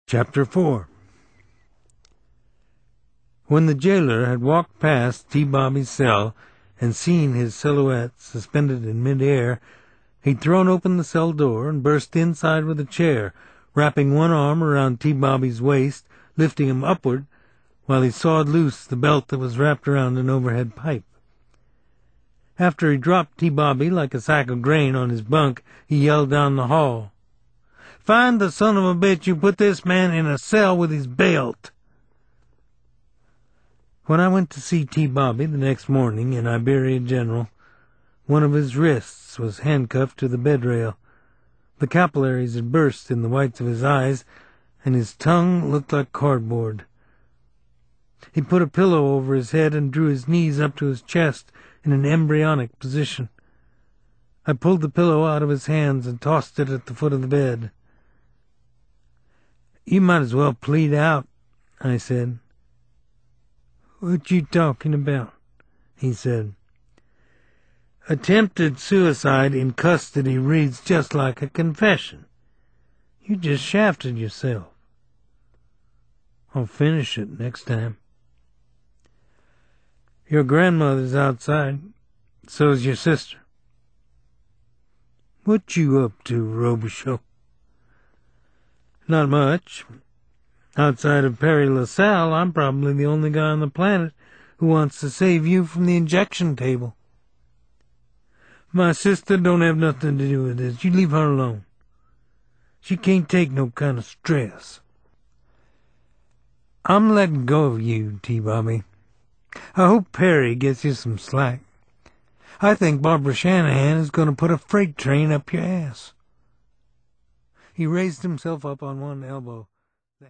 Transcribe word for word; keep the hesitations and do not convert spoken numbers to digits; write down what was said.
Chapter four. When the jailer had walked past T. Bobby's cell and seen his silhouette suspended in mid-air, he'd thrown open the cell door and burst inside with a chair, wrapping one arm around T. Bobby's waist, lifting him upward, while he sawed loose the belt that was wrapped around an overhead pipe. After he dropped T. Bobby like a sack of grain on his bunk, he yelled down the hall, "Find the son of a bitch who put this man in a cell with his belt." When I went to see T. Bobby the next morning in Iberia General, one of his wrists was handcuffed to the bed rail. The capillaries had burst in the whites of his eyes, and his tongue looked like cardboard. He put a pillow over his head and drew his knees up to his chest in an embryonic position. I pulled the pillow out of his hands and tossed it at the foot of the bed. "You might as well plead out," I said. "What you talking about?" he said. "Attempted suicide in custody reads just like a confession. You just shafted yourself." "I'll finish it next time." "Your grandmother's outside. So's your sister." "What you up to, Robichaux?" "Not much. Outside of Perry LaSalle, I'm probably the only guy on the planet who wants to save you from the injection table." "My sister don't have nothing to do with this. You leave her alone. She can't take no kind of stress." "I'm letting go of you, T. Bobby. I hope Perry gets you some slack. I think Barbara Shanahan is going to put a freight train up your ass." He raised himself up on one elbow.